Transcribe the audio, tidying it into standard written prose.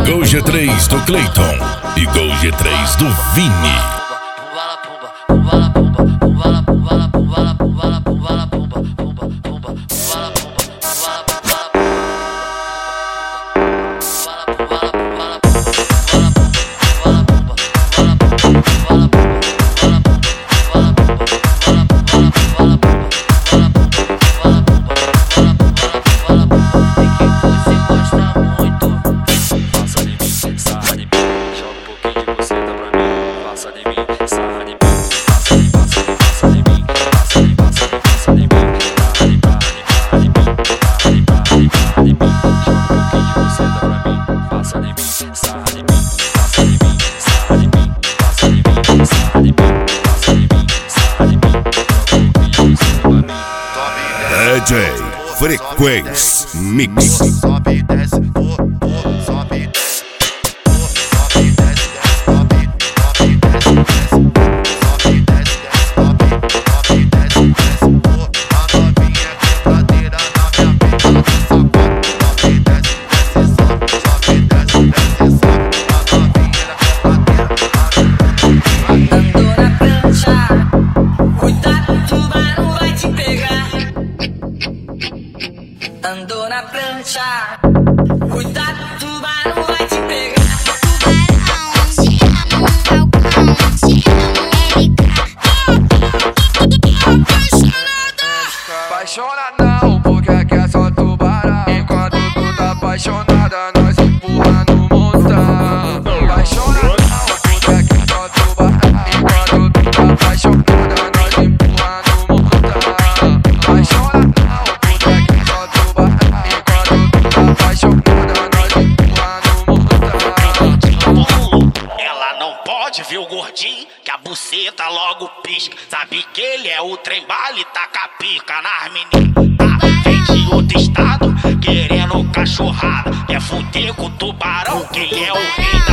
Gol G3 do Cleiton e Gol G3 do Vini. DJ Frequência Mix. Sobe e desce, sobe e desce, sobe e desce, sobe e desce, sobe e desce, sobe e desce, a novinha quebradeira na minha pista do sapato. Sobe e desce, sobe e desce, a novinha quebradeira. Andou na prancha, cuidado, tubarão vai te pegar. Andou na prancha, cuidado, tubarão vai te pegar. Tubarão, te amo, Falcão, te amo, LK. Apaixona não, porque aqui é só tubarão. Enquanto tu tá apaixonada, nós empurra no montão. Apaixona não, porque aqui é só tubarão. Enquanto tu tá apaixonada, nós empurra no montão. Apaixona não, porque aqui é só tubarão. Enquanto tu tá apaixonada, nós empurra no montão. Ela não pode ver o gordinho, que a buceta logo pisca. Sabe que ele é o trem bala e taca a pica nas meninas. Tá, vem de outro estado, querendo cachorrada. Quer fuder com o tubarão, quem é o rei